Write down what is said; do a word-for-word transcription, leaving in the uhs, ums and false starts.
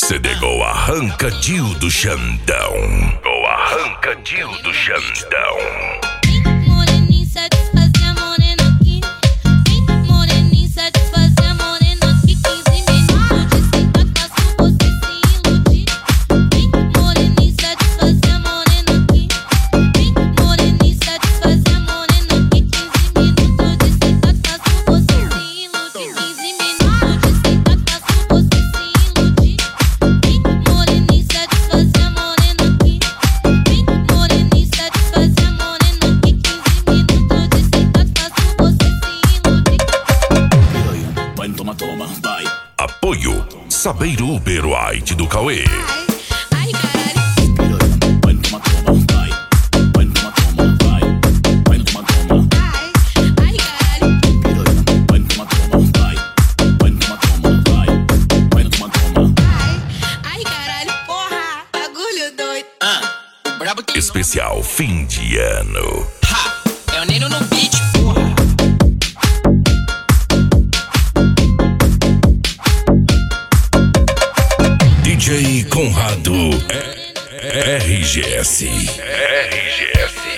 C D com Arrancadil do Xandão. Com Arrancadil do Xandão. Apoio Sabeiro Uber White do Cauê. Ai, caralho. Vai, toma, toma, vai. Vai, toma, toma, vai. Vai, toma, toma. Ai, caralho. Vai, toma, toma, vai. Vai, toma, toma, vai. Vai, toma, toma. Ai, caralho, porra. Bagulho doido. Ah, o brabo tem Especial fim de ano. Ha, é o Neno no beat, porra. D J Conrado R G S. R G S.